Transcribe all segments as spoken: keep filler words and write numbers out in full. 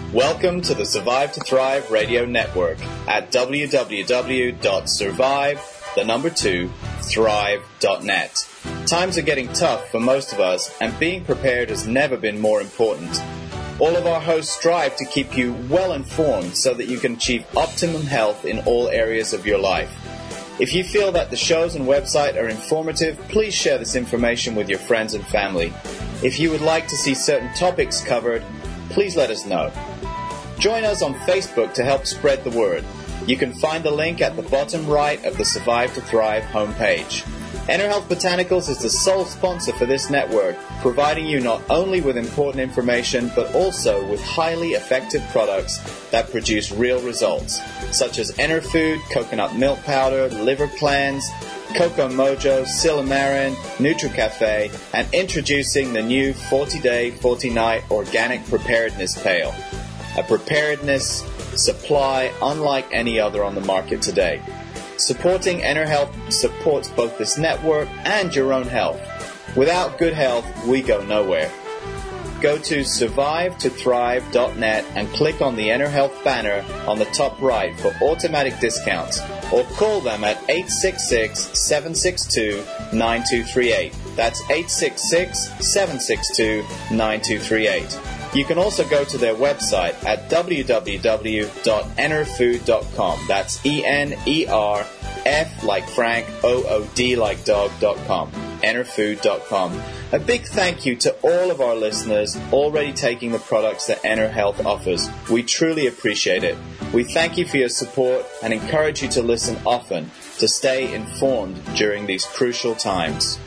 Welcome to the Survive to Thrive Radio Network at w w w dot survive, the number two, thrive dot net. Times are getting tough for most of us, and being prepared has never been more important. All of our hosts strive to keep you well informed so that you can achieve optimum health in all areas of your life. If you feel that the shows and website are informative, please share this information with your friends and family. If you would like to see certain topics covered, please let us know. Join us on Facebook to help spread the word. You can find the link at the bottom right of the Survive to Thrive homepage. EnerHealth Botanicals is the sole sponsor for this network, providing you not only with important information, but also with highly effective products that produce real results, such as EnerFood, coconut milk powder, liver cleanse, Coco Mojo, Silymarin, NutriCafe, and introducing the new forty-day, forty-night organic preparedness pail. A preparedness supply unlike any other on the market today. Supporting EnerHealth supports both this network and your own health. Without good health, we go nowhere. Go to survive to thrive dot net and click on the EnerHealth banner on the top right for automatic discounts, or call them at eight six six, seven six two, nine two three eight. That's eight six six, seven six two, nine two three eight. You can also go to their website at w w w dot enerfood dot com. That's E N E R F like Frank, O O D like dog dot com. enerfood dot com. A big thank you to all of our listeners already taking the products that EnerHealth offers. We truly appreciate it. We thank you for your support and encourage you to listen often to stay informed during these crucial times.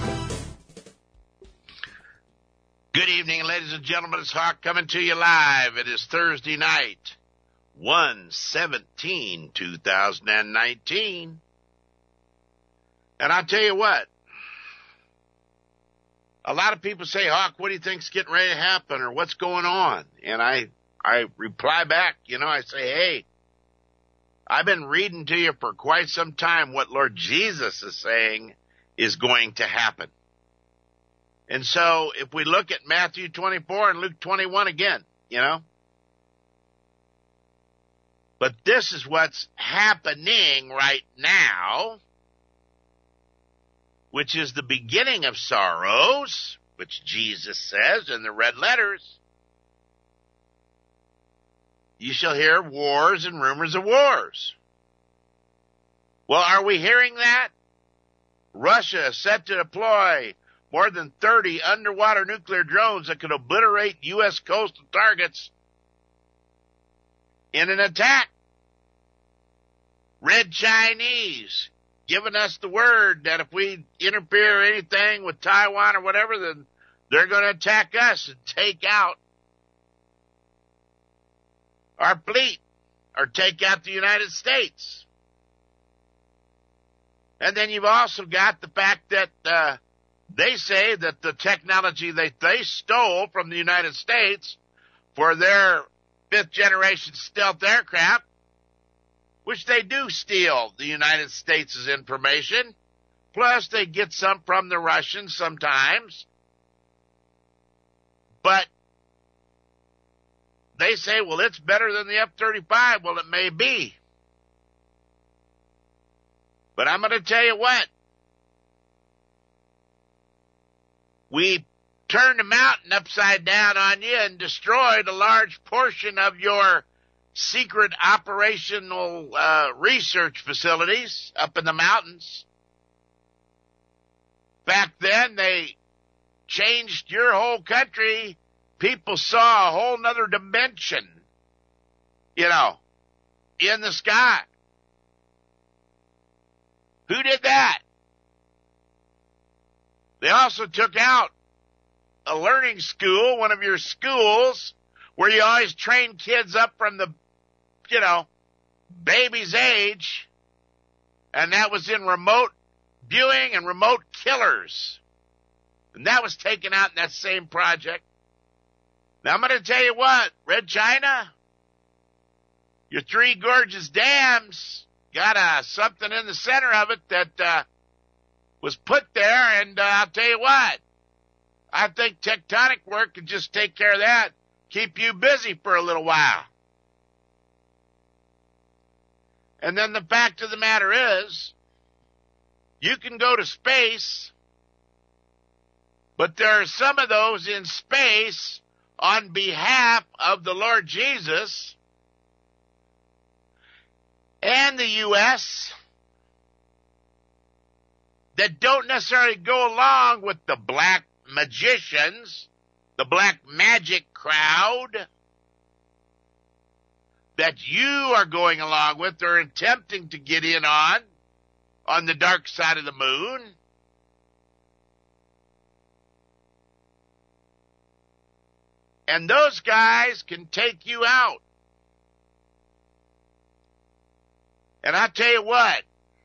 Good evening, ladies and gentlemen. It's Hawk coming to you live. It is Thursday night, one seventeen two thousand nineteen. And I'll tell you what, a lot of people say, Hawk, what do you think's getting ready to happen, or what's going on? And I, I reply back, you know, I say, hey, I've been reading to you for quite some time what Lord Jesus is saying is going to happen. And so if we look at Matthew twenty-four and Luke twenty-one again, you know, but this is what's happening right now, which is the beginning of sorrows, which Jesus says in the red letters. You shall hear wars and rumors of wars. Well, are we hearing that? Russia is set to deploy more than thirty underwater nuclear drones that could obliterate U S coastal targets in an attack. Red Chinese giving us the word that if we interfere or anything with Taiwan or whatever, then they're going to attack us and take out our fleet or take out the United States. And then you've also got the fact that uh, they say that the technology that they stole from the United States for their fifth generation stealth aircraft, which they do steal the United States' information, plus they get some from the Russians sometimes. But they say, well, it's better than the F thirty-five. Well, it may be. But I'm going to tell you what. We turned the mountain upside down on you and destroyed a large portion of your secret operational uh, research facilities up in the mountains. Back then, they changed your whole country. People saw a whole nother dimension, you know, in the sky. Who did that? They also took out a learning school, one of your schools, where you always train kids up from the, you know, baby's age, and that was in remote viewing and remote killers. And that was taken out in that same project. Now, I'm going to tell you what, Red China, your three gorgeous dams got uh, something in the center of it that uh, was put there, and uh, I'll tell you what, I think tectonic work could just take care of that. keep you busy for a little while. And then the fact of the matter is, you can go to space, but there are some of those in space on behalf of the Lord Jesus and the U S that don't necessarily go along with the black magicians, the black magic crowd that you are going along with or attempting to get in on, on the dark side of the moon. And those guys can take you out. And I tell you what,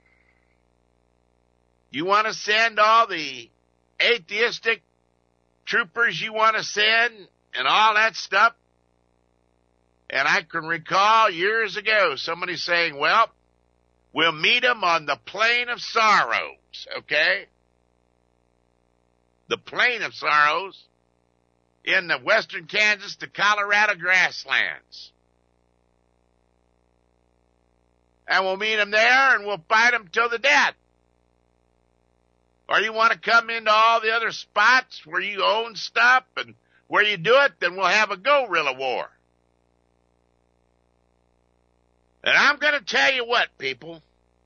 you want to send all the atheistic troopers you want to send and all that stuff? And I can recall years ago somebody saying, well, we'll meet them on the Plain of Sorrows, okay? The Plain of Sorrows in the western Kansas to Colorado grasslands. And we'll meet them there and we'll fight them till the death. Or you want to come into all the other spots where you own stuff and where you do it, then we'll have a guerrilla war. And I'm going to tell you what, people.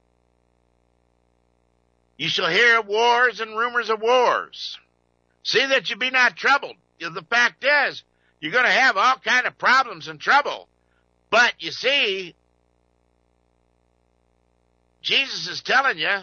You shall hear of wars and rumors of wars. See that you be not troubled. The fact is, you're going to have all kind of problems and trouble. But you see, Jesus is telling you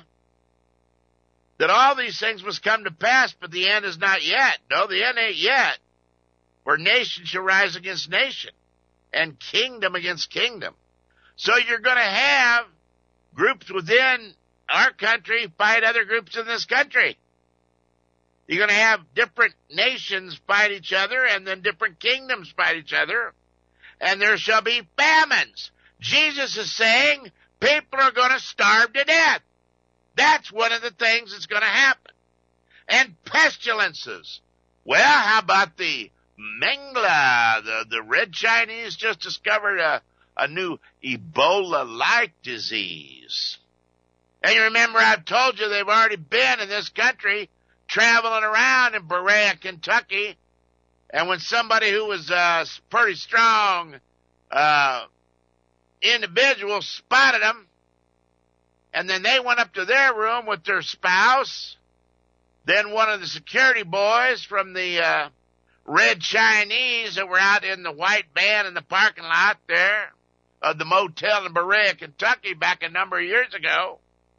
that all these things must come to pass, but the end is not yet. No, the end ain't yet. For nation shall rise against nation, and kingdom against kingdom. So you're going to have groups within our country fight other groups in this country. You're going to have different nations fight each other, and then different kingdoms fight each other, and there shall be famines. Jesus is saying people are going to starve to death. That's one of the things that's going to happen. And pestilences. Well, how about the Mengele? The, the red Chinese just discovered a, a new Ebola-like disease. And you remember I've told you they've already been in this country traveling around in Berea, Kentucky. And when somebody who was a pretty strong uh, individual spotted them, and then they went up to their room with their spouse. Then one of the security boys from the uh, red Chinese that were out in the white van in the parking lot there of the motel in Berea, Kentucky back a number of years ago,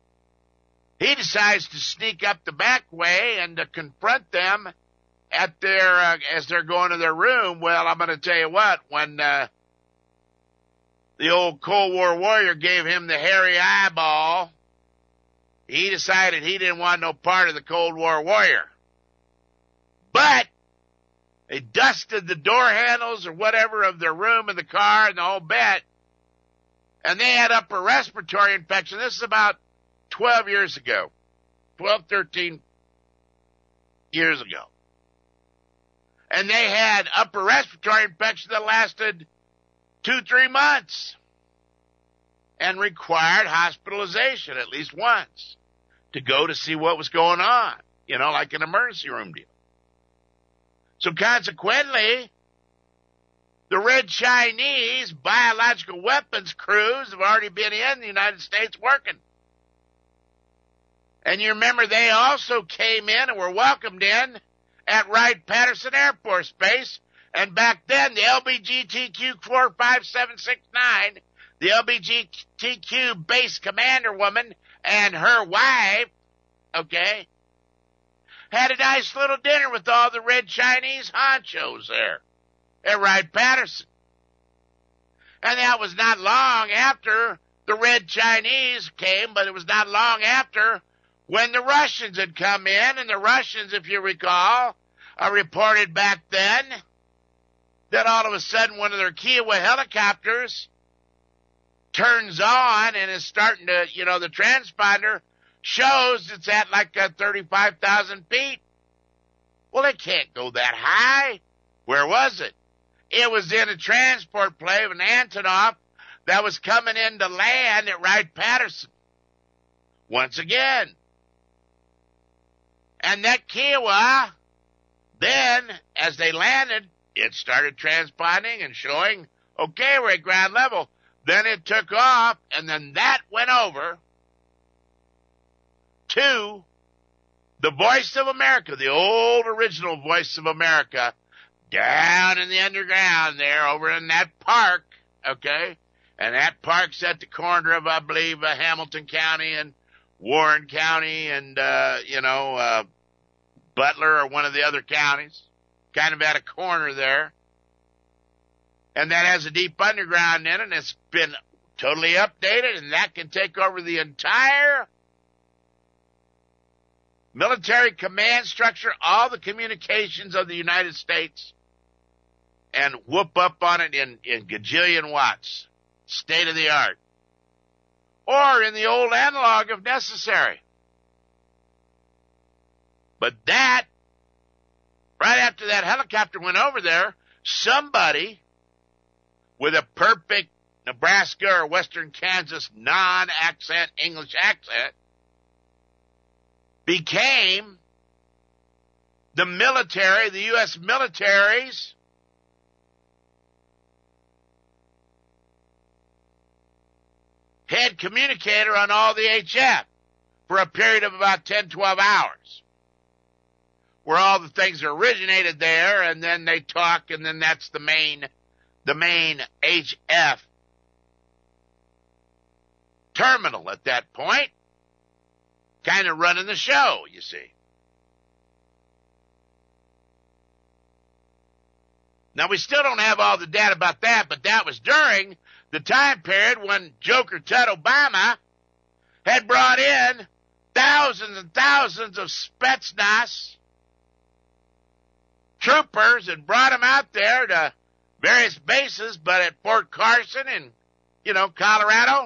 he decides to sneak up the back way and to confront them at their uh, as they're going to their room. Well, I'm going to tell you what, when uh, the old Cold War warrior gave him the hairy eyeball, he decided he didn't want no part of the Cold War warrior. But they dusted the door handles or whatever of their room and the car and the whole bit, and they had upper respiratory infection. This is about twelve years ago, twelve, thirteen years ago. And they had upper respiratory infection that lasted two, three months and required hospitalization at least once to go to see what was going on, you know, like an emergency room deal. So consequently, the red Chinese biological weapons crews have already been in the United States working. And you remember they also came in and were welcomed in at Wright-Patterson Air Force Base. And back then, the L B G T Q four five seven six nine, the L B G T Q base commander woman and her wife, okay, had a nice little dinner with all the red Chinese honchos there at Wright-Patterson. And that was not long after the red Chinese came, but it was not long after when the Russians had come in. And the Russians, if you recall, uh, reported back then that all of a sudden one of their Kiowa helicopters turns on and is starting to, you know, the transponder shows it's at like uh, thirty-five thousand feet. Well, it can't go that high. Where was it? it was in a transport plane, an Antonov, that was coming into land at Wright-Patterson. Once again. And that Kiowa, then, as they landed, it started transponding and showing, okay, we're at ground level. Then it took off, and then that went over to the Voice of America, the old original Voice of America, down in the underground there over in that park, okay? And that park's at the corner of, I believe, uh, Hamilton County and Warren County and, uh, you know, uh, Butler or one of the other counties, kind of at a corner there. And that has a deep underground in it, and it's been totally updated, and that can take over the entire military command structure, all the communications of the United States, and whoop up on it in, in gajillion watts, state of the art. Or in the old analog if necessary. But that, right after that helicopter went over there, somebody with a perfect Nebraska or Western Kansas non-accent English accent became the military, the U S military's head communicator on all the H F for a period of about ten, twelve hours, where all the things originated there, and then they talk, and then that's the main, the main H F terminal at that point, kind of running the show, you see. Now, we still don't have all the data about that, but that was during the time period when Joker Tut Obama had brought in thousands and thousands of Spetsnaz troopers and brought them out there to various bases, but at Fort Carson in, you know, Colorado,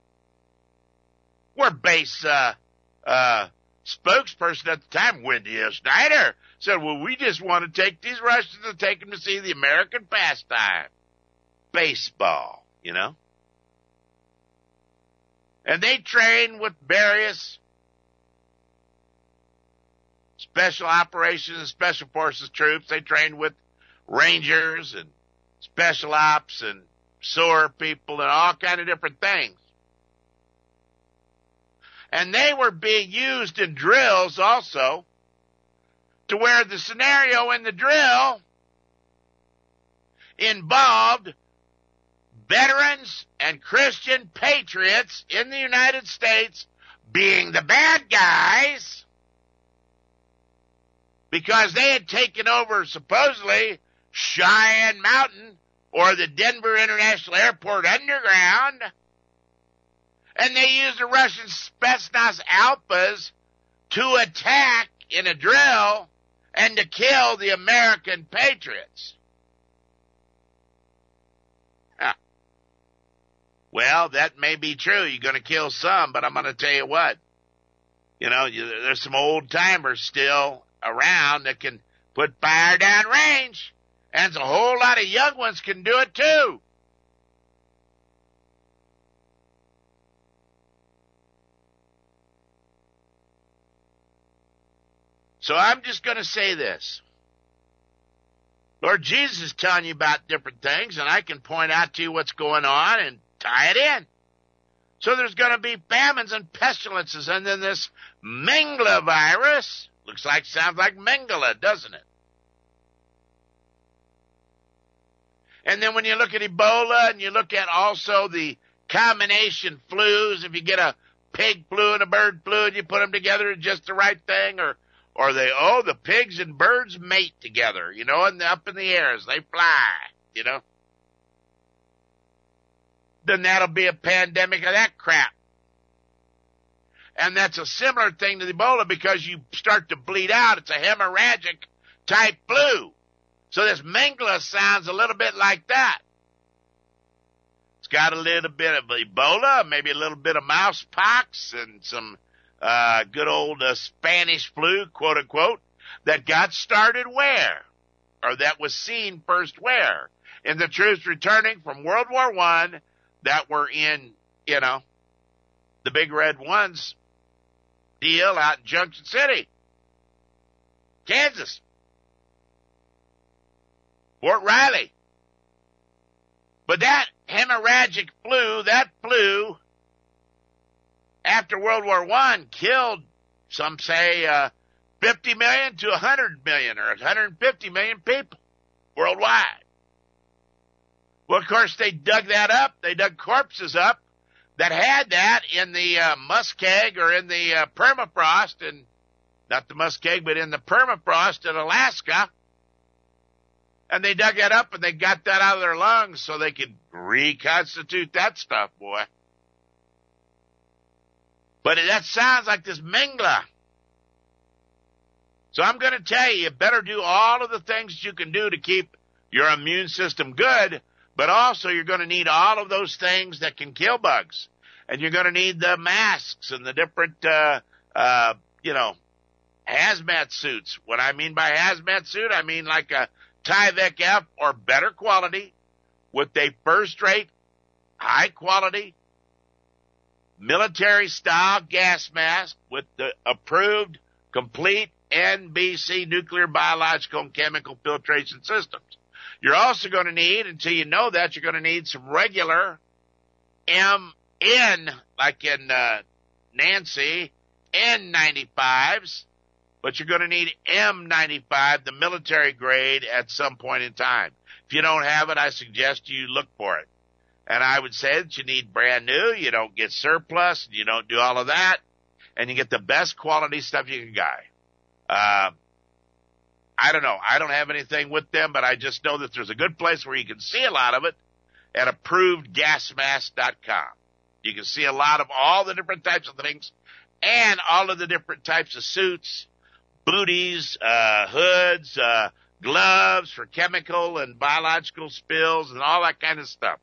where base uh, uh, spokesperson at the time, Wendy S. Snyder, said, well, we just want to take these Russians and take them to see the American pastime, baseball, you know. And they train with various special operations and special forces troops. They trained with Rangers and special ops and S O A R people and all kind of different things. And they were being used in drills also, to where the scenario in the drill involved veterans and Christian patriots in the United States being the bad guys because they had taken over supposedly Cheyenne Mountain or the Denver International Airport underground, and they used the Russian Spetsnaz Alphas to attack in a drill and to kill the American patriots. Huh. Well, that may be true. You're going to kill some, but I'm going to tell you what. You know, you, there's some old timers still around that can put fire down range, and a whole lot of young ones can do it too. So I'm just going to say this. Lord Jesus is telling you about different things, and I can point out to you what's going on and tie it in. So there's going to be famines and pestilences, and then this Mengele virus, looks like, sounds like Mengele, doesn't it? And then when you look at Ebola and you look at also the combination flus, if you get a pig flu and a bird flu and you put them together, it's just the right thing, or Or they, oh, the pigs and birds mate together, you know, and up in the air as they fly, you know. Then that'll be a pandemic of that crap. And that's a similar thing to the Ebola because you start to bleed out. It's a hemorrhagic type flu. So this Mengele sounds a little bit like that. It's got a little bit of Ebola, maybe a little bit of mouse pox and some Uh, good old uh, Spanish flu, quote unquote, that got started where? Or that was seen first where? in the troops returning from World War One that were in, you know, the Big Red Ones deal out in Junction City, Kansas, Fort Riley. But that hemorrhagic flu, that flu after World War One killed, some say, uh, fifty million to one hundred million or one hundred fifty million people worldwide. Well, of course, they dug that up. They dug corpses up that had that in the uh, muskeg or in the uh, permafrost, and not the muskeg, but in the permafrost in Alaska. And they dug that up and they got that out of their lungs so they could reconstitute that stuff, boy. But that sounds like this Mingla. So I'm going to tell you, you better do all of the things you can do to keep your immune system good, but also you're going to need all of those things that can kill bugs. And you're going to need the masks and the different, uh, uh, you know, hazmat suits. What I mean by hazmat suit, I mean like a Tyvek F or better quality with a first-rate, high-quality, military-style gas mask with the approved, complete N B C nuclear, biological, and chemical filtration systems. You're also going to need, until you know that, you're going to need some regular M N, like in uh, Nancy, N ninety-fives, but you're going to need M ninety-five, the military grade, at some point in time. If you don't have it, I suggest you look for it. And I would say that you need brand new, you don't get surplus, you don't do all of that, and you get the best quality stuff you can buy. Uh, I don't know. I don't have anything with them, but I just know that there's a good place where you can see a lot of it at approved gas mask dot com. You can see a lot of all the different types of things and all of the different types of suits, booties, uh, hoods, uh, gloves for chemical and biological spills and all that kind of stuff.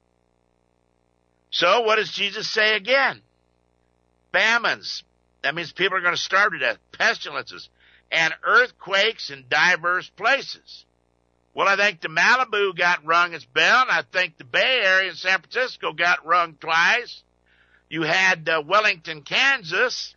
So what does Jesus say again? Famines. That means people are going to starve to death. Pestilences. And earthquakes in diverse places. Well, I think the Malibu got rung its bell, and I think the Bay Area and San Francisco got rung twice. You had uh, Wellington, Kansas,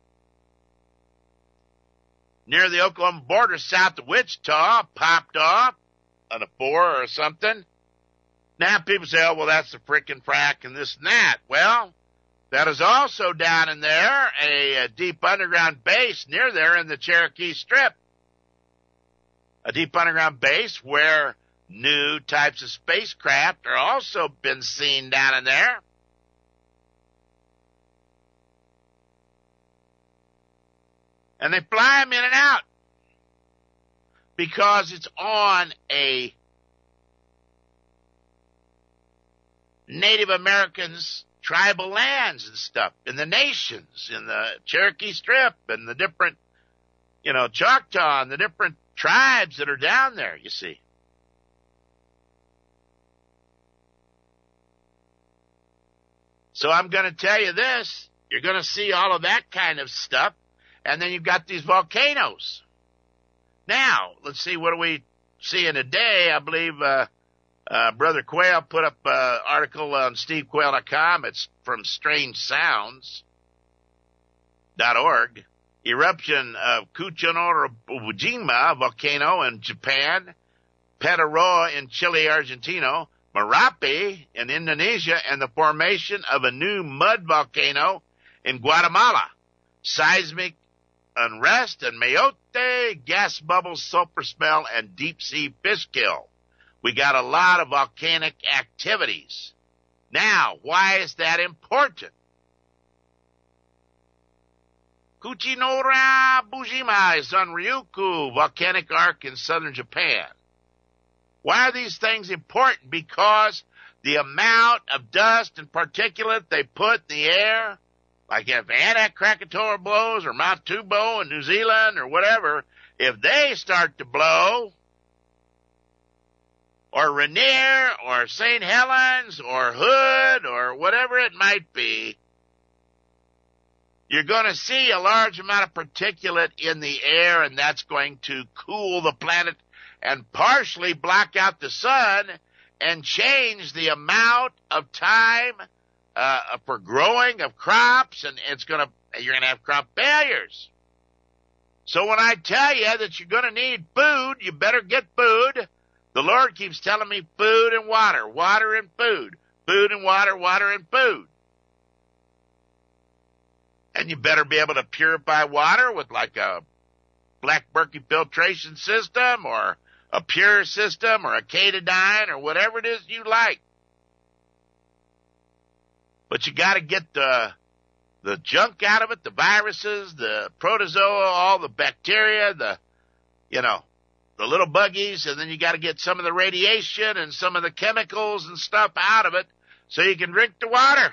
near the Oklahoma border south of Wichita, popped off on a four or something. Now people say, oh, well, that's the frickin' frack and this and that. Well, that is also down in there, a, a deep underground base near there in the Cherokee Strip. A deep underground base where new types of spacecraft are also been seen down in there. And they fly them in and out because it's on a Native Americans' tribal lands and stuff, in the nations, in the Cherokee Strip, and the different, you know, Choctaw, and the different tribes that are down there, you see. So I'm going to tell you this, you're going to see all of that kind of stuff, and then you've got these volcanoes. Now, let's see, what do we see in a day? I believe, uh, Uh, Brother Quayle put up an uh, article on steve quayle dot com. It's from strange sounds dot org. Eruption of Kuchinoro-Ujima volcano in Japan, Petaroa in Chile, Argentina, Merapi in Indonesia, and the formation of a new mud volcano in Guatemala. Seismic unrest and Mayotte, gas bubbles, sulfur smell, and deep-sea fish kill. We got a lot of volcanic activities. Now, why is that important? Kuchinoro-Ujima is on Ryukyu volcanic arc in southern Japan. Why are these things important? Because the amount of dust and particulate they put in the air, like if Anak Krakatoa blows or Mount Tubo in New Zealand or whatever, if they start to blow, or Rainier, or Saint Helens, or Hood, or whatever it might be, you're going to see a large amount of particulate in the air, and that's going to cool the planet and partially block out the sun and change the amount of time uh, for growing of crops, and it's going to, you're going to have crop failures. So when I tell you that you're going to need food, you better get food. The Lord keeps telling me food and water, water and food, food and water, water and food. And you better be able to purify water with like a black Berkey filtration system or a pure system or a Katadyn or whatever it is you like. But you got to get the the junk out of it, the viruses, the protozoa, all the bacteria, the, you know, the little buggies, and then you got to get some of the radiation and some of the chemicals and stuff out of it so you can drink the water.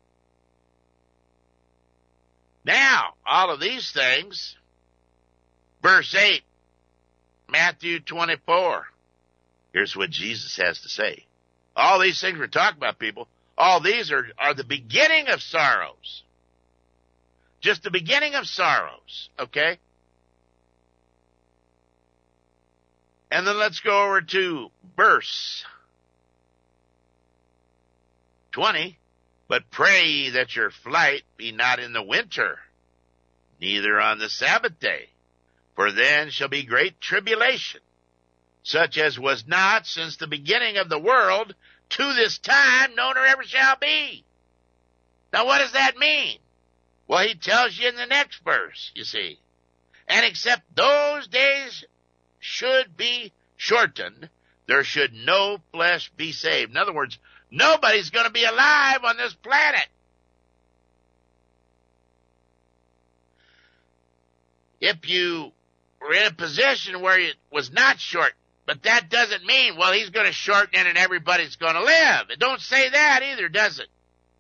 Now, all of these things, verse eight, Matthew twenty-four, here's what Jesus has to say. All these things we're talking about, people, all these are, are the beginning of sorrows. Just the beginning of sorrows, okay? And then let's go over to verse twenty. But pray ye that your flight be not in the winter, neither on the Sabbath day, for then shall be great tribulation, such as was not since the beginning of the world to this time, no nor ever shall be. Now what does that mean? Well, he tells you in the next verse, you see. And except those days should be shortened, there should no flesh be saved. In other words, nobody's going to be alive on this planet. If you were in a position where it was not shortened, but that doesn't mean, well, he's going to shorten it and everybody's going to live. It don't say that either, does it?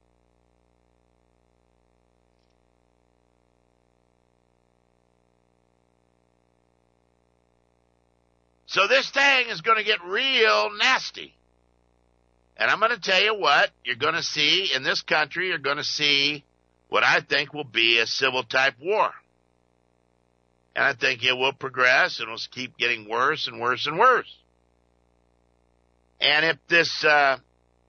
So this thing is going to get real nasty. And I'm going to tell you what, you're going to see in this country, you're going to see what I think will be a civil type war. And I think it will progress and will keep getting worse and worse and worse. And if this uh,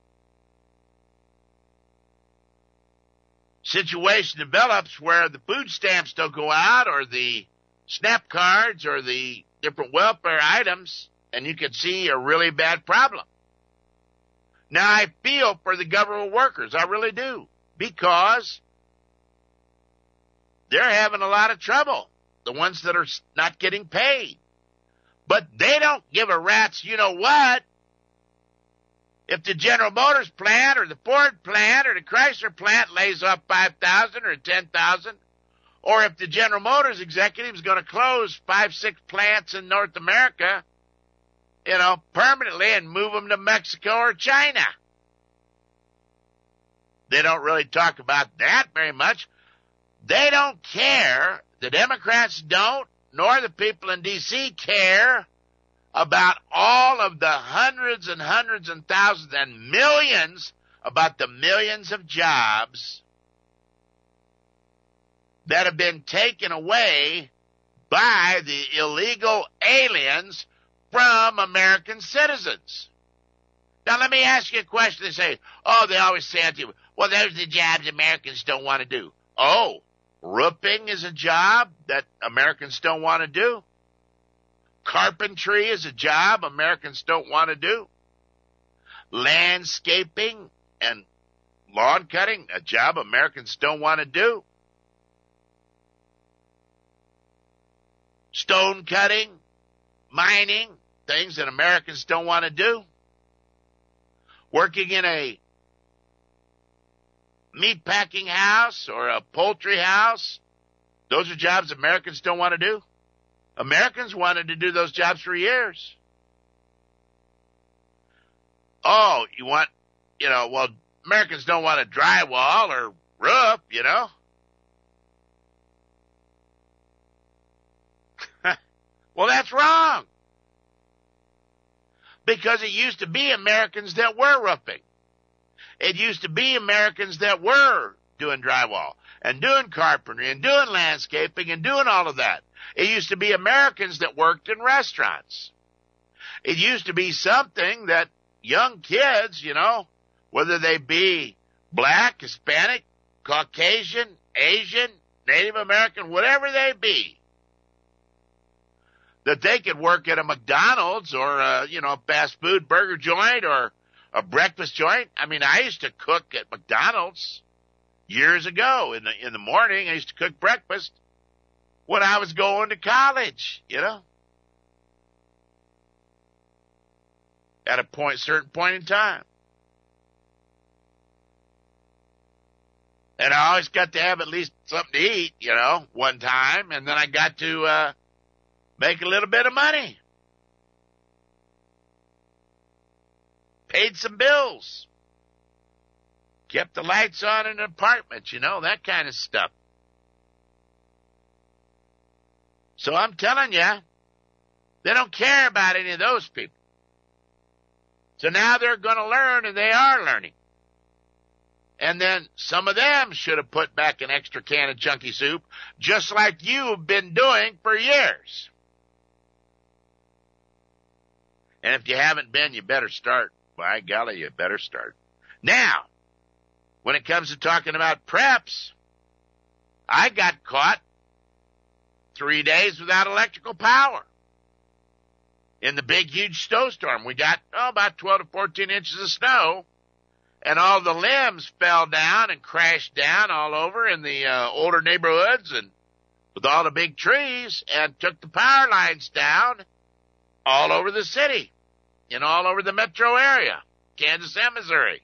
situation develops where the food stamps don't go out or the SNAP cards or the different welfare items, and you can see a really bad problem. Now, I feel for the government workers. I really do. Because they're having a lot of trouble. The ones that are not getting paid. But they don't give a rat's you know what. If the General Motors plant or the Ford plant or the Chrysler plant lays off five thousand or ten thousand, or if the General Motors executive is going to close five, six plants in North America, you know, permanently and move them to Mexico or China. They don't really talk about that very much. They don't care. The Democrats don't, nor the people in D C care about all of the hundreds and hundreds and thousands and millions, about the millions of jobs that have been taken away by the illegal aliens from American citizens. Now, let me ask you a question. They say, oh, they always say to you, well, those are the jobs Americans don't want to do. Oh, roofing is a job that Americans don't want to do. Carpentry is a job Americans don't want to do. Landscaping and lawn cutting, a job Americans don't want to do. Stone cutting, mining, things that Americans don't want to do. Working in a meat packing house or a poultry house, those are jobs Americans don't want to do. Americans wanted to do those jobs for years. Oh, you want, you know, well, Americans don't want to drywall or roof, you know. Well, that's wrong. Because it used to be Americans that were roofing. It used to be Americans that were doing drywall and doing carpentry and doing landscaping and doing all of that. It used to be Americans that worked in restaurants. It used to be something that young kids, you know, whether they be black, Hispanic, Caucasian, Asian, Native American, whatever they be, that they could work at a McDonald's or a, you know, a fast food burger joint or a breakfast joint. I mean, I used to cook at McDonald's years ago in the, in the morning. I used to cook breakfast when I was going to college, you know, at a point, certain point in time. And I always got to have at least something to eat, you know, one time. And then I got to uh, make a little bit of money. Paid some bills. Kept the lights on in an apartment, you know, that kind of stuff. So I'm telling you, they don't care about any of those people. So now they're going to learn, and they are learning. And then some of them should have put back an extra can of Chunky Soup, just like you've been doing for years. And if you haven't been, you better start. By golly, you better start. Now, when it comes to talking about preps, I got caught three days without electrical power. In the big, huge snowstorm, we got, oh, about twelve to fourteen inches of snow. And all the limbs fell down and crashed down all over in the uh, older neighborhoods and with all the big trees, and took the power lines down all over the city and all over the metro area, Kansas and Missouri.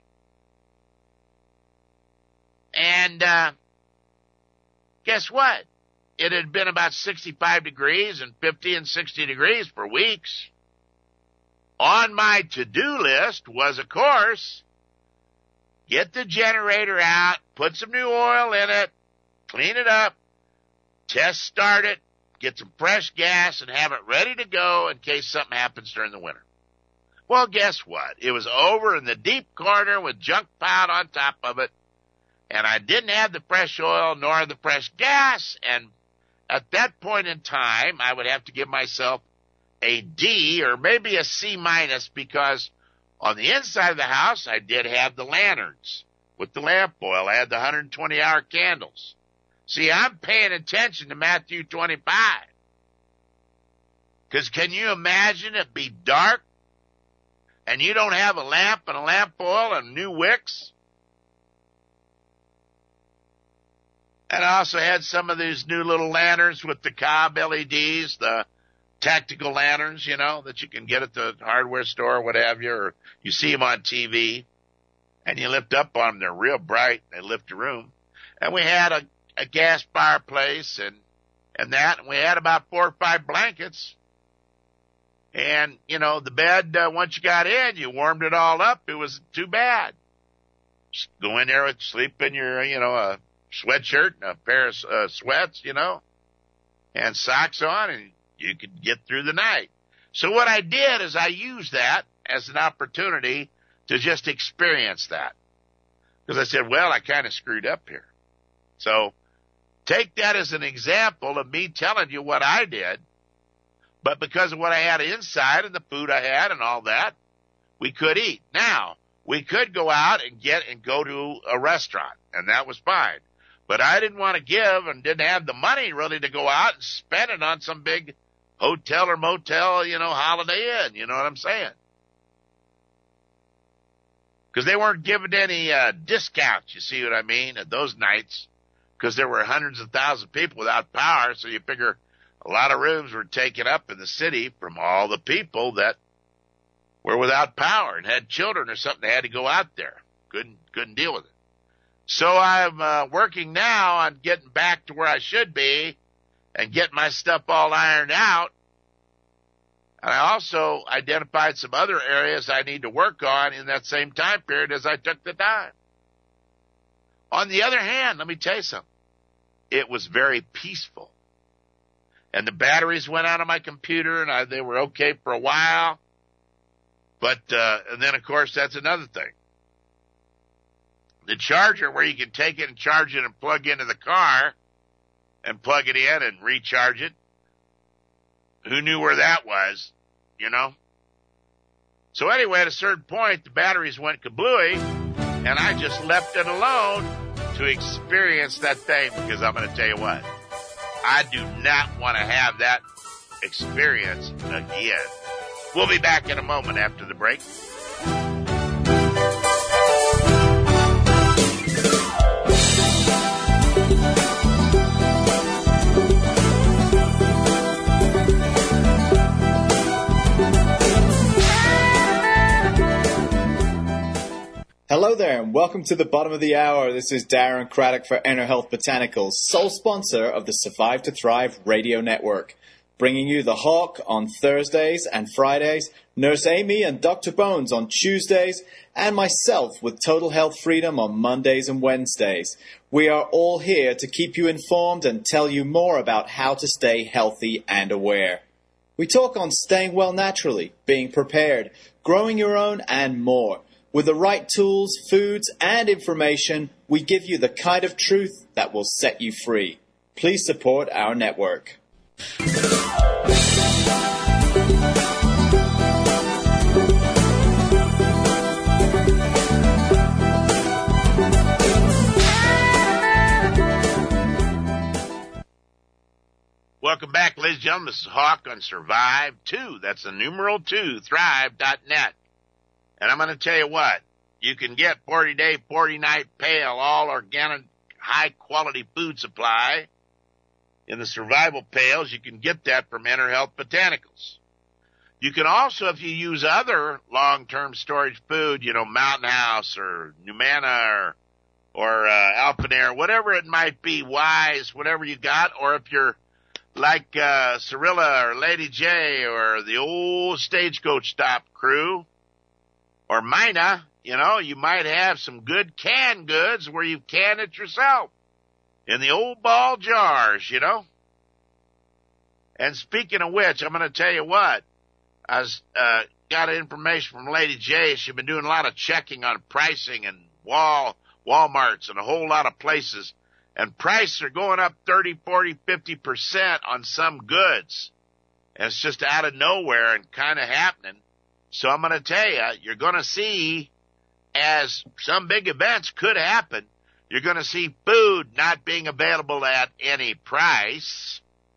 And uh, guess what? It had been about sixty-five degrees and fifty and sixty degrees for weeks. On my to-do list was, of course, get the generator out, put some new oil in it, clean it up, test start it, get some fresh gas, and have it ready to go in case something happens during the winter. Well, guess what? It was over in the deep corner with junk piled on top of it, and I didn't have the fresh oil nor the fresh gas, and at that point in time, I would have to give myself a D or maybe a C minus, because on the inside of the house, I did have the lanterns with the lamp oil. I had the one hundred twenty hour candles. See, I'm paying attention to Matthew twenty-five. Because can you imagine it be dark and you don't have a lamp and a lamp oil and new wicks? And I also had some of these new little lanterns with the Cobb L E Ds, the tactical lanterns, you know, that you can get at the hardware store or what have you, or you see them on T V, and you lift up on them. They're real bright. They lift your room. And we had a, a gas fireplace and, and that, and we had about four or five blankets. And, you know, the bed, uh, once you got in, you warmed it all up. It was too bad. Just go in there and sleep in your, you know, a sweatshirt and a pair of uh, sweats, you know, and socks on, and you could get through the night. So what I did is I used that as an opportunity to just experience that. Because I said, well, I kind of screwed up here. So take that as an example of me telling you what I did. But because of what I had inside and the food I had and all that, we could eat. Now, we could go out and get and go to a restaurant, and that was fine. But I didn't want to give and didn't have the money really to go out and spend it on some big hotel or motel, you know, Holiday Inn. You know what I'm saying? Because they weren't giving any uh, discounts, you see what I mean, at those nights, because there were hundreds of thousands of people without power, so you figure a lot of rooms were taken up in the city from all the people that were without power and had children or something. They had to go out there. Couldn't, couldn't deal with it. So I'm uh, working now on getting back to where I should be and getting my stuff all ironed out. And I also identified some other areas I need to work on in that same time period as I took the time. On the other hand, let me tell you something. It was very peaceful. And the batteries went out of my computer, and I, they were okay for a while. But, uh, and then, of course, that's another thing. The charger where you can take it and charge it and plug into the car and plug it in and recharge it. Who knew where that was, you know? So anyway, at a certain point, the batteries went kablooey, and I just left it alone to experience that thing, because I'm going to tell you what, I do not want to have that experience again. We'll be back in a moment after the break. Hello there, and welcome to the bottom of the hour. This is Darren Craddock for Inner Health Botanicals, sole sponsor of the Survive to Thrive radio network. Bringing you the Hawk on Thursdays and Fridays, Nurse Amy and Doctor Bones on Tuesdays, and myself with Total Health Freedom on Mondays and Wednesdays. We are all here to keep you informed and tell you more about how to stay healthy and aware. We talk on staying well naturally, being prepared, growing your own, and more. With the right tools, foods, and information, we give you the kind of truth that will set you free. Please support our network. Welcome back, ladies and gentlemen. This is Hawk on Survive two. That's the numeral two, thrive dot net. And I'm going to tell you what, you can get forty-day, forty-night Pale, all organic, high-quality food supply in the survival pails. You can get that from Inner Health Botanicals. You can also, if you use other long-term storage food, you know, Mountain House or Numana or, or uh, Alpinair, whatever it might be, Wise, whatever you got, or if you're like uh, Cirilla or Lady J or the old Stagecoach Stop crew, or Mina, you know, you might have some good canned goods where you can it yourself in the old ball jars, you know. And speaking of which, I'm going to tell you what, I was, uh, got information from Lady J. She's been doing a lot of checking on pricing and Wal, Walmarts and a whole lot of places. And prices are going up thirty, forty, fifty percent on some goods. And it's just out of nowhere and kind of happening. So I'm going to tell you, you're going to see, as some big events could happen, you're going to see food not being available at any price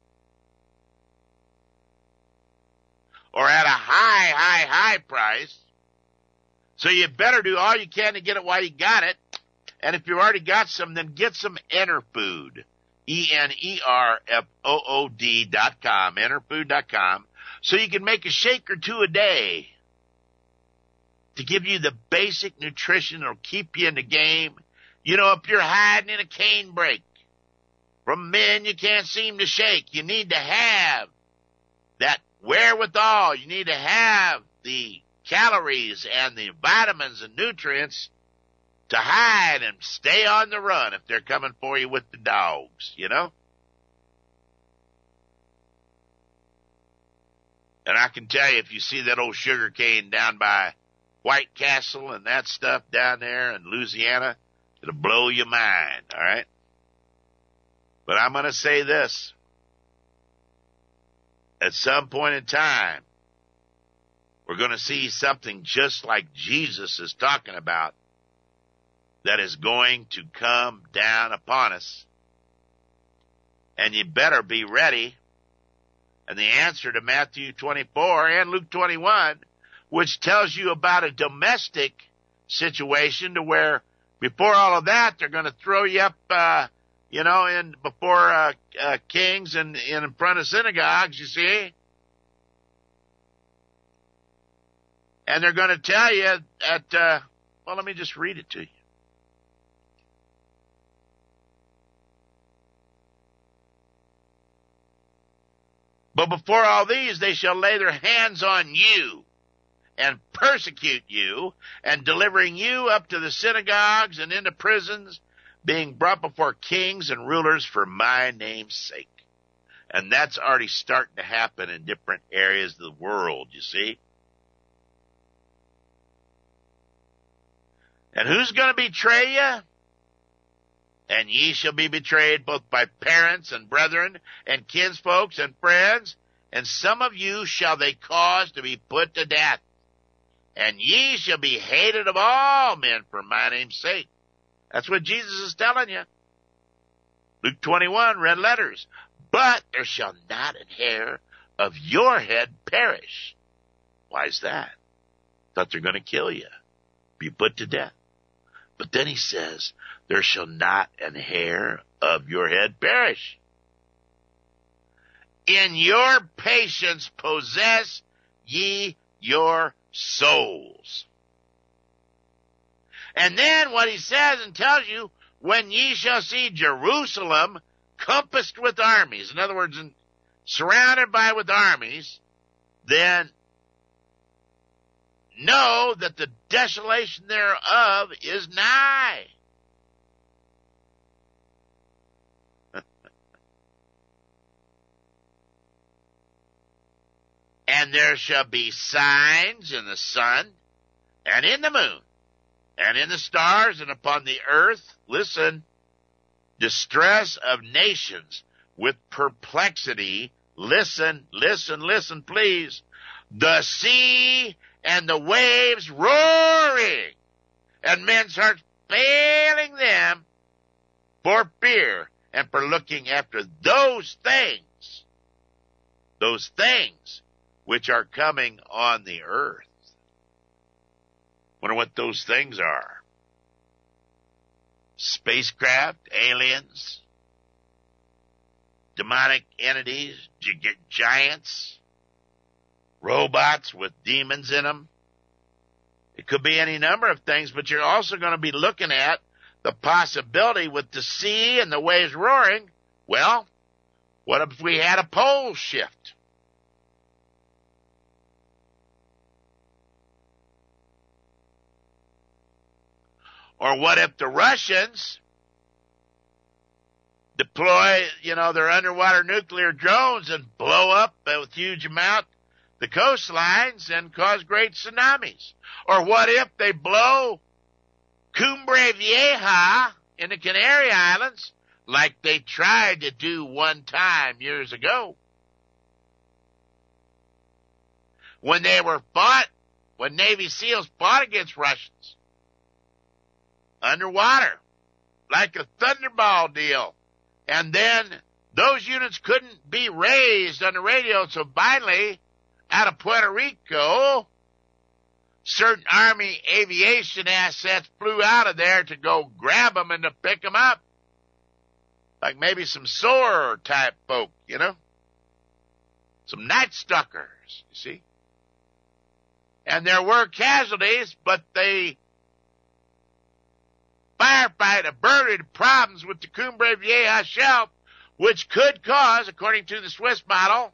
or at a high, high, high price. So you better do all you can to get it while you got it. And if you've already got some, then get some Enerfood, E N E R F O O D dot com, Enerfood dot com, so you can make a shake or two a day to give you the basic nutrition that'll keep you in the game. You know, if you're hiding in a cane break from men you can't seem to shake, you need to have that wherewithal. You need to have the calories and the vitamins and nutrients to hide and stay on the run if they're coming for you with the dogs, you know? And I can tell you, if you see that old sugar cane down by White Castle and that stuff down there in Louisiana, it'll blow your mind, all right? But I'm going to say this. At some point in time, we're going to see something just like Jesus is talking about that is going to come down upon us. And you better be ready. And the answer to Matthew twenty-four and Luke twenty-one, which tells you about a domestic situation to where before all of that, they're going to throw you up, uh, you know, in before uh, uh, kings and in front of synagogues, you see. And they're going to tell you that, uh, well, let me just read it to you. But before all these, they shall lay their hands on you and persecute you, and delivering you up to the synagogues and into prisons, being brought before kings and rulers for my name's sake. And that's already starting to happen in different areas of the world, you see. And who's going to betray you? And ye shall be betrayed both by parents and brethren and kinsfolks and friends, and some of you shall they cause to be put to death. and ye shall be hated of all men for my name's sake. That's what Jesus is telling you. Luke twenty-one, red letters. But there shall not an hair of your head perish. Why is that? Thought they're going to kill you, be put to death. But then he says, there shall not an hair of your head perish. In your patience possess ye your souls. And then what he says and tells you, when ye shall see Jerusalem compassed with armies, in other words, in, surrounded by with armies, then know that the desolation thereof is nigh. And there shall be signs in the sun, and in the moon, and in the stars, and upon the earth, listen, distress of nations with perplexity, listen, listen, listen, please, the sea and the waves roaring, and men's hearts failing them for fear and for looking after those things, those things which are coming on the earth. Wonder what those things are. Spacecraft, aliens, demonic entities, gi- giants, robots with demons in them. It could be any number of things, but you're also going to be looking at the possibility with the sea and the waves roaring. Well, what if we had a pole shift? Or what if the Russians deploy, you know, their underwater nuclear drones and blow up with huge amount the coastlines and cause great tsunamis? Or what if they blow Cumbre Vieja in the Canary Islands like they tried to do one time years ago? When they were fought, when Navy SEALs fought against Russians underwater, like a thunderball deal. And then those units couldn't be raised on the radio, so finally, out of Puerto Rico, certain Army aviation assets flew out of there to go grab them and to pick them up. Like maybe some S O A R type folk, you know? Some night stalkers, you see? And there were casualties, but they firefight averted problems with the Cumbre Vieja shelf, which could cause, according to the Swiss model,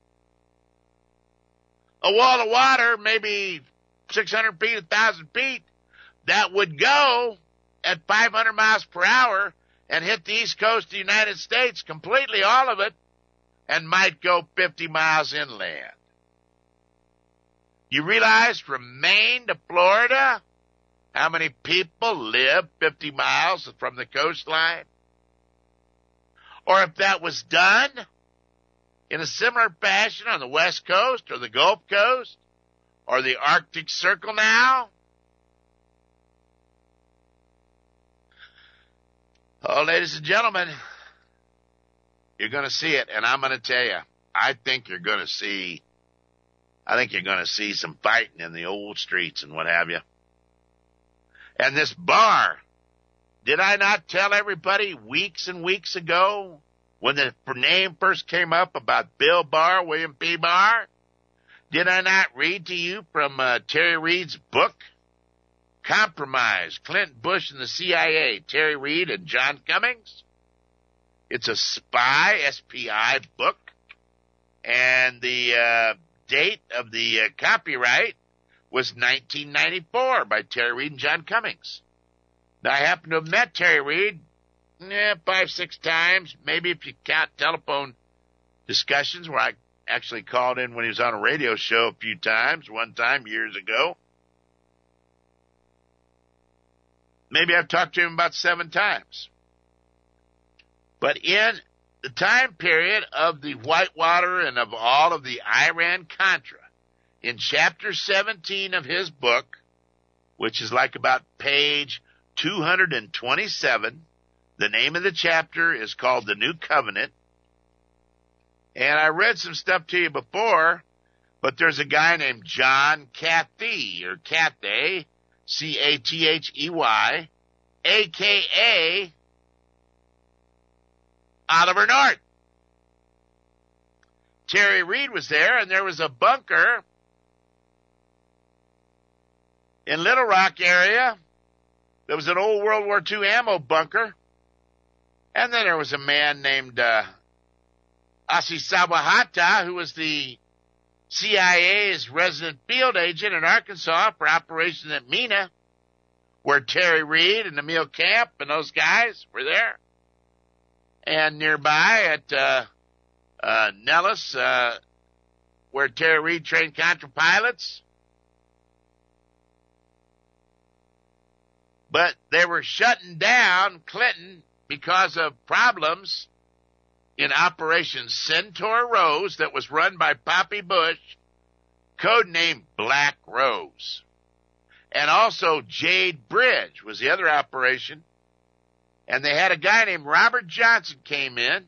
a wall of water, maybe six hundred feet, one thousand feet, that would go at five hundred miles per hour and hit the east coast of the United States, completely all of it, and might go fifty miles inland. You realize from Maine to Florida, how many people live fifty miles from the coastline? Or if that was done in a similar fashion on the West Coast or the Gulf Coast or the Arctic Circle now? Oh, ladies and gentlemen, you're going to see it, and I'm going to tell you, I think you're going to see, I think you're going to see some fighting in the old streets and what have you. And this Barr, did I not tell everybody weeks and weeks ago when the name first came up about Bill Barr, William P. Barr? Did I not read to you from uh, Terry Reid's book, Compromise, Clinton, Bush, and the C I A, Terry Reid and John Cummings? It's a spy, S P I book, and the uh, date of the uh, copyright was nineteen ninety-four by Terry Reid and John Cummings. Now, I happen to have met Terry Reid eh, five, six times, maybe if you count telephone discussions where I actually called in when he was on a radio show a few times, one time years ago. Maybe I've talked to him about seven times. But in the time period of the Whitewater and of all of the Iran-Contra in chapter seventeen of his book, which is like about page two hundred twenty-seven, the name of the chapter is called The New Covenant. And I read some stuff to you before, but there's a guy named John Cathy, or Cathay, C A T H E Y, a k a. Oliver North. Terry Reid was there, and there was a bunker in Little Rock area. There was an old World War Two ammo bunker. And then there was a man named uh, Asisawa Hata, who was the C I A's resident field agent in Arkansas for operations at Mina, where Terry Reid and Emil Camp and those guys were there. And nearby at uh, uh, Nellis, uh, where Terry Reid trained Contra pilots. But they were shutting down Clinton because of problems in Operation Centaur Rose that was run by Poppy Bush, codenamed Black Rose. And also Jade Bridge was the other operation. And they had a guy named Robert Johnson came in.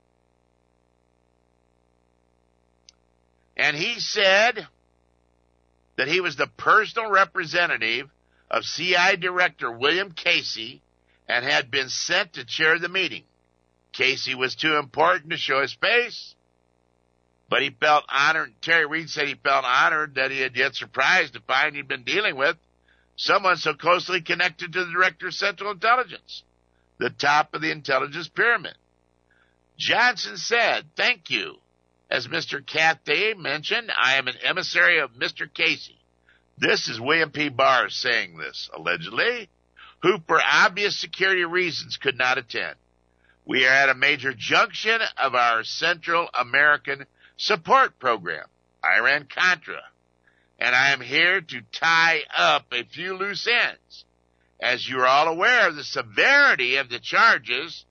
And he said that he was the personal representative of C I A Director William Casey and had been sent to chair the meeting. Casey was too important to show his face, but he felt honored. Terry Reid said he felt honored that he had yet surprised to find he'd been dealing with someone so closely connected to the Director of Central Intelligence, the top of the intelligence pyramid. Johnson said, "Thank you. As Mister Cathay mentioned, I am an emissary of Mister Casey." This is William P. Barr saying this, allegedly, who for obvious security reasons could not attend. We are at a major junction of our Central American support program, Iran-Contra, and I am here to tie up a few loose ends. As you are all aware of the severity of the charges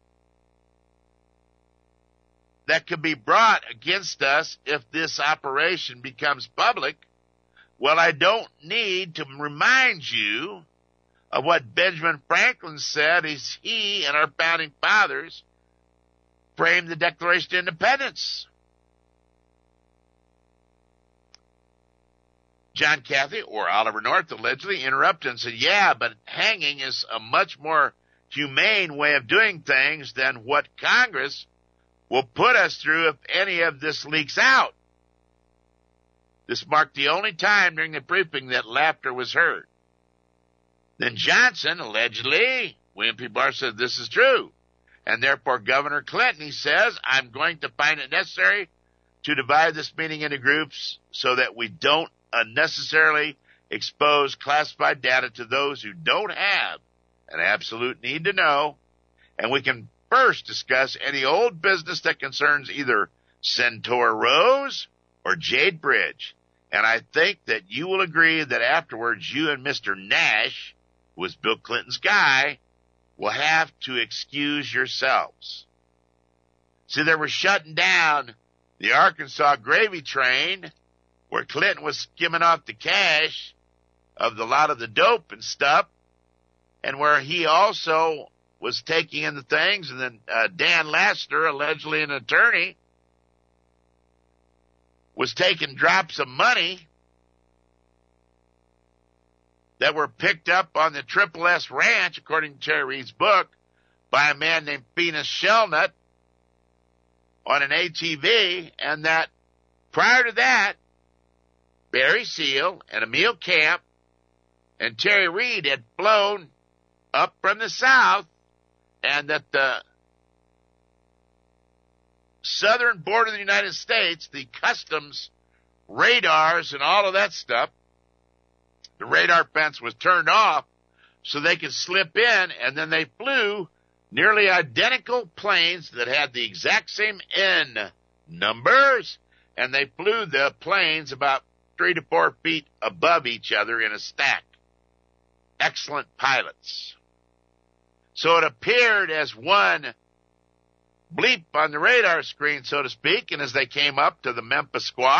that could be brought against us if this operation becomes public, well, I don't need to remind you of what Benjamin Franklin said as he and our founding fathers framed the Declaration of Independence. John Cathy, or Oliver North, allegedly interrupted and said, yeah, but hanging is a much more humane way of doing things than what Congress will put us through if any of this leaks out. This marked the only time during the briefing that laughter was heard. Then Johnson, allegedly, William P. Barr said this is true, and therefore Governor Clinton, he says, I'm going to find it necessary to divide this meeting into groups so that we don't unnecessarily expose classified data to those who don't have an absolute need to know, and we can first discuss any old business that concerns either Centaur Rose or Jade Bridge. And I think that you will agree that afterwards you and Mister Nash, who was Bill Clinton's guy, will have to excuse yourselves. See, they were shutting down the Arkansas gravy train where Clinton was skimming off the cash of the lot of the dope and stuff, and where he also was taking in the things, and then uh, Dan Laster, allegedly an attorney, was taking drops of money that were picked up on the Triple S Ranch, according to Terry Reid's book, by a man named Phoenix Shellnut on an A T V, and that prior to that, Barry Seal and Emil Camp and Terry Reid had flown up from the south, and that the southern border of the United States, the customs radars and all of that stuff, the radar fence was turned off so they could slip in, and then they flew nearly identical planes that had the exact same N numbers, and they flew the planes about three to four feet above each other in a stack. Excellent pilots. So it appeared as one bleep on the radar screen, so to speak, and as they came up to the Memphis Squawk,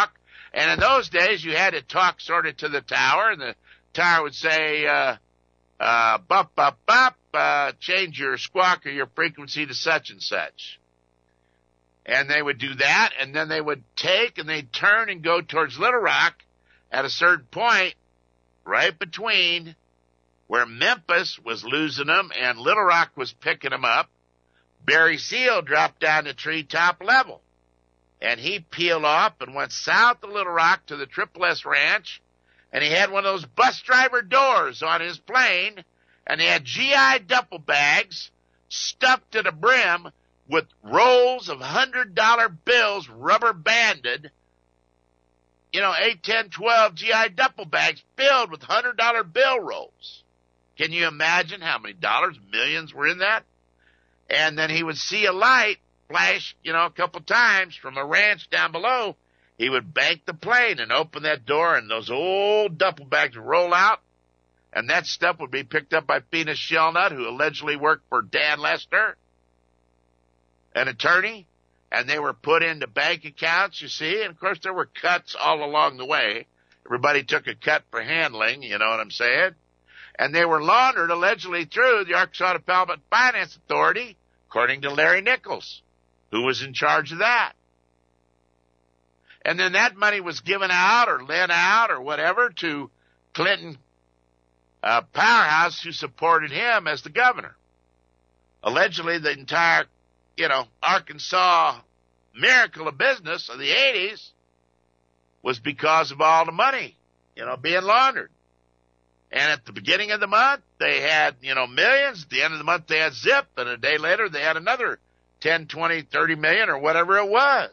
And in those days, you had to talk sort of to the tower, and the tower would say, uh, uh, bop, bop, bop, uh, change your squawk or your frequency to such and such. And they would do that, and then they would take and they'd turn and go towards Little Rock at a certain point, right between where Memphis was losing them and Little Rock was picking them up. Barry Seal dropped down to treetop level, and he peeled off and went south of Little Rock to the Triple S Ranch, and he had one of those bus driver doors on his plane, and he had G I duffel bags stuffed to the brim with rolls of one hundred dollar bills rubber banded, you know, eight, ten, twelve G I duffel bags filled with one hundred dollar bill rolls. Can you imagine how many dollars, millions were in that? And then he would see a light flash, you know, a couple times from a ranch down below. He would bank the plane and open that door, and those old duffel bags would roll out, and that stuff would be picked up by Phoenix Shellnut, who allegedly worked for Dan Lester, an attorney, and they were put into bank accounts, you see, and of course there were cuts all along the way. Everybody took a cut for handling, you know what I'm saying? And they were laundered allegedly through the Arkansas Development Finance Authority, according to Larry Nichols, who was in charge of that. And then that money was given out or lent out or whatever to Clinton uh, Powerhouse, who supported him as the governor. Allegedly, the entire, you know, Arkansas miracle of business of the eighties was because of all the money, you know, being laundered. And at the beginning of the month, they had, you know, millions. At the end of the month, they had zip. And a day later, they had another ten, twenty, thirty million or whatever it was.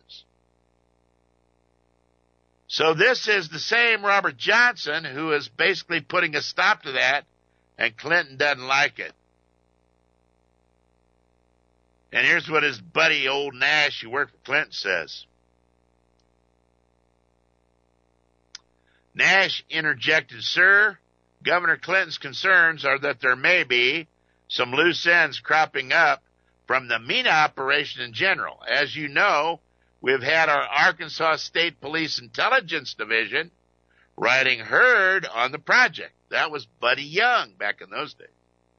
So this is the same Robert Johnson who is basically putting a stop to that, and Clinton doesn't like it. And here's what his buddy, old Nash, who worked for Clinton, says. Nash interjected, "Sir, Governor Clinton's concerns are that there may be some loose ends cropping up from the MENA operation in general. As you know, we've had our Arkansas State Police Intelligence Division riding herd on the project." That was Buddy Young back in those days.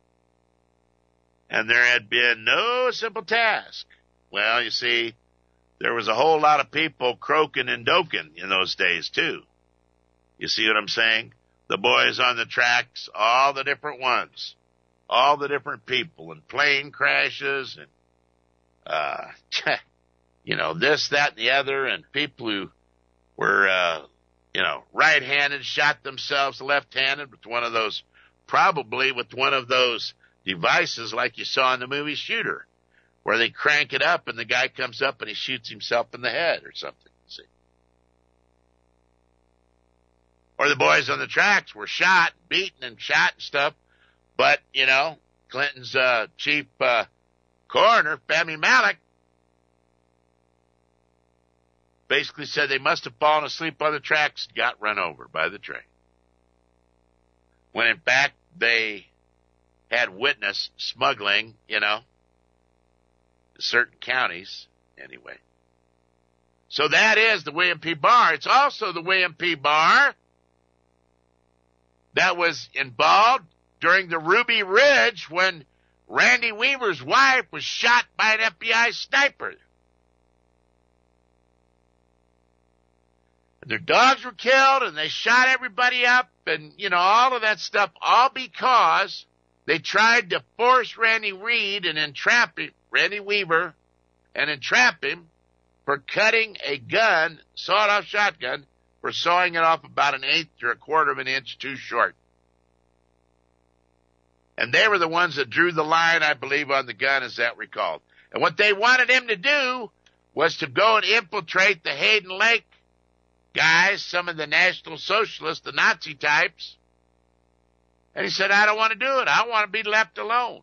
"And there had been no simple task." Well, you see, there was a whole lot of people croaking and doking in those days, too. You see what I'm saying? The boys on the tracks, all the different ones, all the different people, and plane crashes, and, uh, you know, this, that, and the other, and people who were, uh, you know, right-handed shot themselves left-handed with one of those, probably with one of those devices like you saw in the movie Shooter, where they crank it up and the guy comes up and he shoots himself in the head or something. See? Or the boys on the tracks were shot, beaten, and shot and stuff. But, you know, Clinton's uh, chief uh, coroner, Fahmy Malek, basically said they must have fallen asleep on the tracks and got run over by the train. When, in fact, they had witnessed smuggling, you know, in certain counties anyway. So that is the William P. Barr. It's also the William P. Barr that was involved during the Ruby Ridge when Randy Weaver's wife was shot by an F B I sniper. And their dogs were killed, and they shot everybody up, and, you know, all of that stuff, all because they tried to force Randy Reed and entrap him, Randy Weaver, and entrap him for cutting a gun, sawed-off shotgun, for sawing it off about an eighth or a quarter of an inch too short. And they were the ones that drew the line, I believe, on the gun, as that recalled. And what they wanted him to do was to go and infiltrate the Hayden Lake guys, some of the National Socialists, the Nazi types. And he said, I don't want to do it. I want to be left alone.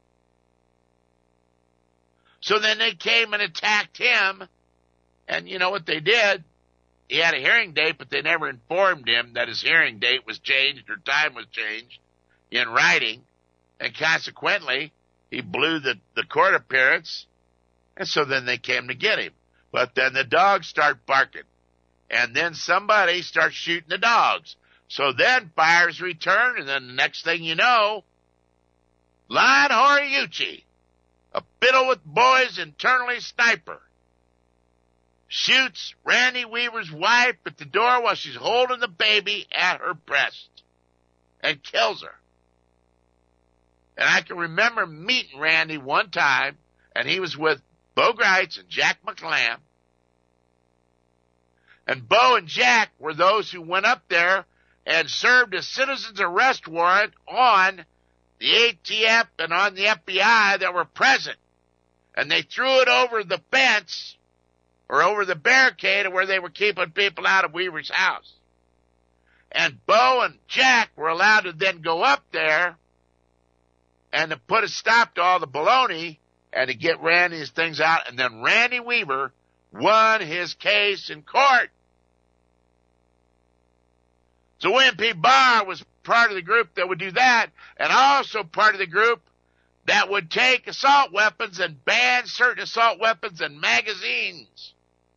So then they came and attacked him. And you know what they did? He had a hearing date, but they never informed him that his hearing date was changed or time was changed in writing. And consequently, he blew the, the court appearance. And so then they came to get him. But then the dogs start barking. and then somebody starts shooting the dogs. So then fires return, and then the next thing you know, Lon Horiuchi, a fiddle with boys internally sniper, shoots Randy Weaver's wife at the door while she's holding the baby at her breast and kills her. And I can remember meeting Randy one time, and he was with Bo Greitz and Jack McLam. And Bo and Jack were those who went up there and served a citizen's arrest warrant on the A T F and on the F B I that were present. And they threw it over the fence or over the barricade where they were keeping people out of Weaver's house. And Bo and Jack were allowed to then go up there and to put a stop to all the baloney and to get Randy's things out. And then Randy Weaver won his case in court. So William P. Barr was part of the group that would do that, and also part of the group that would take assault weapons and ban certain assault weapons and magazines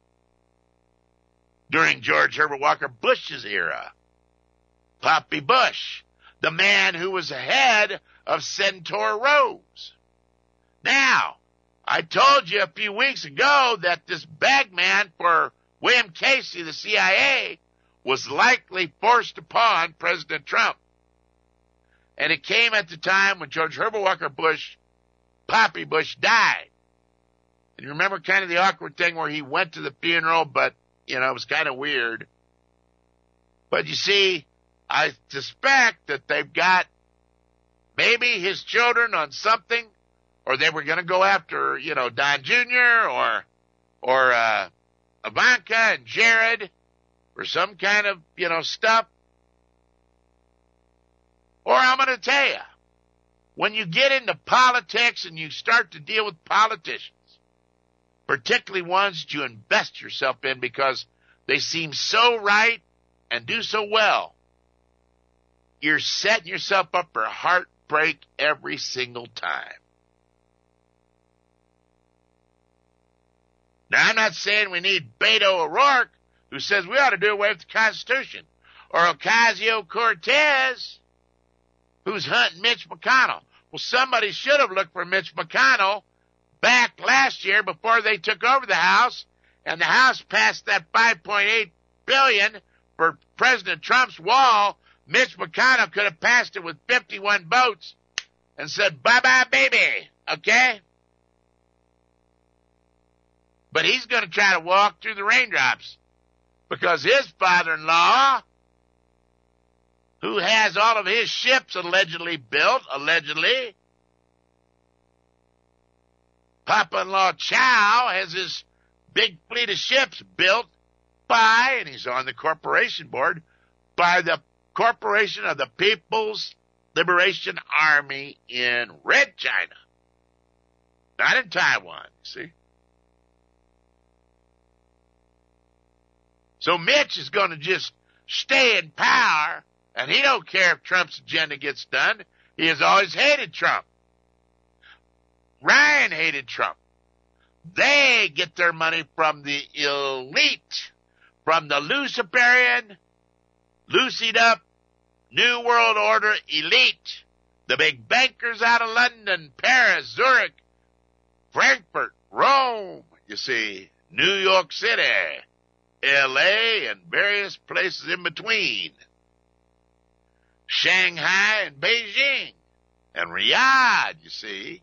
during George Herbert Walker Bush's era. Poppy Bush, the man who was ahead of Centaur Rose. Now, I told you a few weeks ago that this bagman for William Casey, the C I A, was likely forced upon President Trump. And it came at the time when George Herbert Walker Bush, Poppy Bush, died. And you remember kind of the awkward thing where he went to the funeral, but, you know, it was kind of weird. But you see, I suspect that they've got maybe his children on something, or they were going to go after, you know, Don Junior or, or, uh, Ivanka and Jared, or some kind of, you know, stuff. Or I'm going to tell you, when you get into politics and you start to deal with politicians, particularly ones that you invest yourself in because they seem so right and do so well, you're setting yourself up for heartbreak every single time. Now, I'm not saying we need Beto O'Rourke, who says we ought to do away with the Constitution, or Ocasio-Cortez, who's hunting Mitch McConnell. Well, somebody should have looked for Mitch McConnell back last year before they took over the House, and the House passed that five point eight billion dollars for President Trump's wall. Mitch McConnell could have passed it with fifty-one votes and said, bye-bye, baby, okay? But he's going to try to walk through the raindrops because his father-in-law, who has all of his ships allegedly built, allegedly, Papa-in-law Chow has his big fleet of ships built by, and he's on the corporation board, by the Corporation of the People's Liberation Army in Red China. Not in Taiwan, you see. So Mitch is going to just stay in power, and he don't care if Trump's agenda gets done. He has always hated Trump. Ryan hated Trump. They get their money from the elite, from the Luciferian, Lucied up, New World Order elite, the big bankers out of London, Paris, Zurich, Frankfurt, Rome, you see, New York City, L A, and various places in between, Shanghai and Beijing, and Riyadh, you see.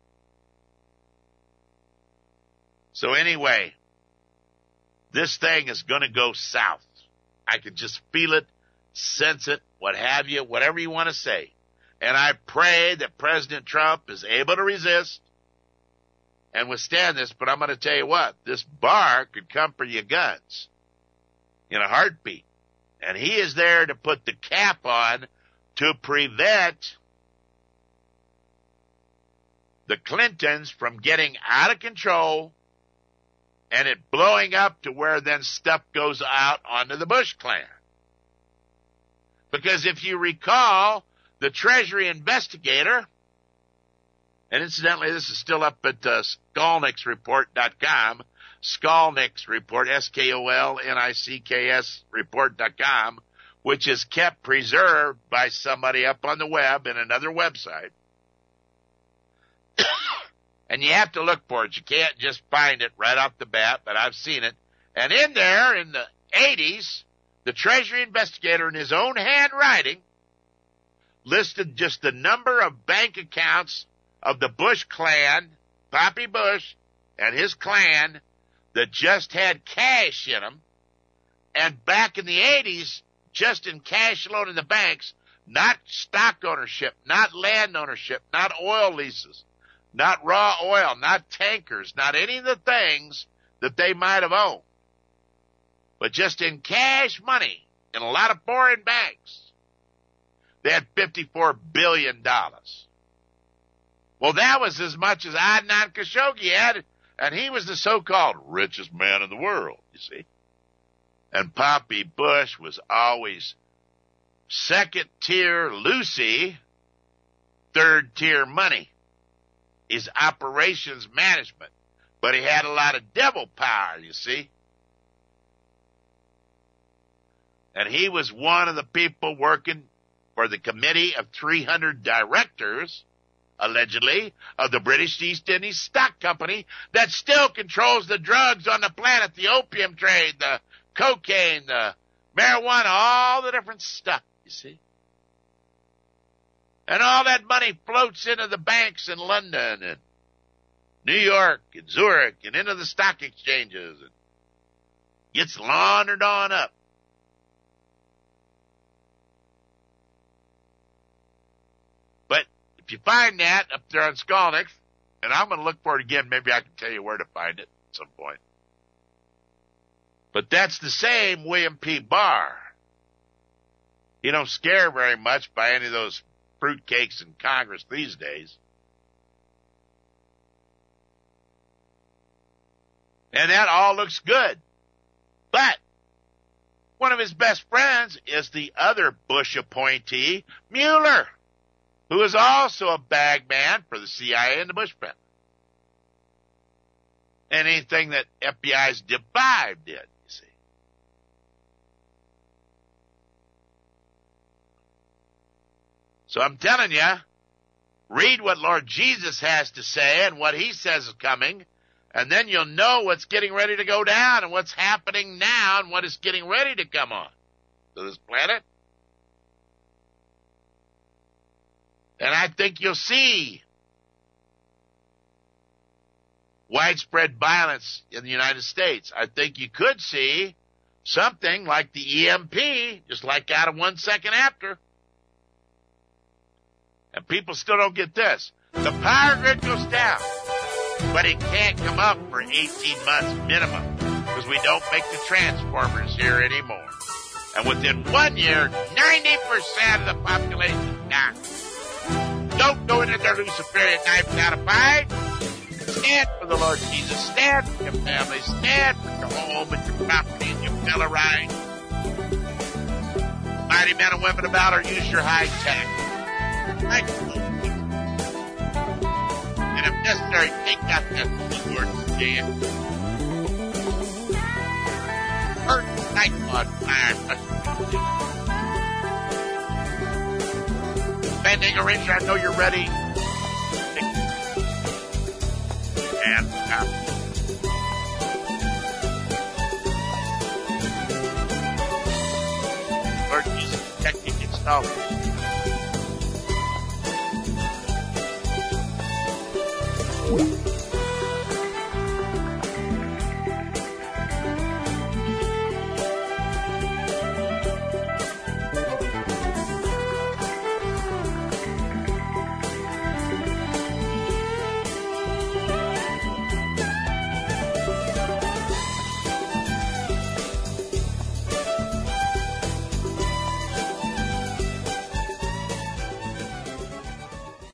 So anyway, this thing is going to go south. I can just feel it, sense it, what have you, whatever you want to say. And I pray that President Trump is able to resist and withstand this. But I'm going to tell you what, this Barr could come for your guns in a heartbeat. And he is there to put the cap on to prevent the Clintons from getting out of control and it blowing up to where then stuff goes out onto the Bush clan. Because if you recall, the Treasury investigator, and incidentally, this is still up at uh, Skolnicksreport dot com, Skolnick's report, S K O L N I C K S report dot com, which is kept preserved by somebody up on the web in another website. And you have to look for it. You can't just find it right off the bat, but I've seen it. And in there, in the eighties, the Treasury investigator in his own handwriting listed just the number of bank accounts of the Bush clan, Poppy Bush and his clan, that just had cash in them. And back in the eighties, just in cash alone in the banks, not stock ownership, not land ownership, not oil leases, not raw oil, not tankers, not any of the things that they might have owned. But just in cash money in a lot of foreign banks, they had fifty-four billion dollars. Well, that was as much as Adnan Khashoggi had, and he was the so-called richest man in the world, you see. And Poppy Bush was always second-tier Lucy, third-tier money. His operations management. But he had a lot of devil power, you see. And he was one of the people working for the committee of three hundred directors, allegedly, of the British East Indies Stock Company that still controls the drugs on the planet, the opium trade, the cocaine, the marijuana, all the different stuff, you see. And all that money floats into the banks in London and New York and Zurich and into the stock exchanges and gets laundered on up. But if you find that up there on Skolnick, and I'm going to look for it again, maybe I can tell you where to find it at some point. But that's the same William P. Barr. He don't scare very much by any of those fruitcakes in Congress these days. And that all looks good. But one of his best friends is the other Bush appointee, Mueller, who is also a bag man for the C I A and the Bush family. And anything that F B I's D five did, you see. So I'm telling you, read what Lord Jesus has to say and what he says is coming, and then you'll know what's getting ready to go down and what's happening now and what is getting ready to come on to this planet. And I think you'll see widespread violence in the United States. I think you could see something like the E M P, just like out of one second after. And people still don't get this. The power grid goes down, but it can't come up for eighteen months minimum because we don't make the transformers here anymore. And within one year, ninety percent of the population dies. Don't go into their Luciferian knife out of five. Stand for the Lord Jesus. Stand for your family. Stand for your home and your property and your bill of rights. Mighty men and women of valor, use your high tech. Thank you. And if necessary, take out that Lord stand. Earth night on fire. Bending a Ranger, I know you're ready. And uh, Lord Jesus, protecting himself. Woo!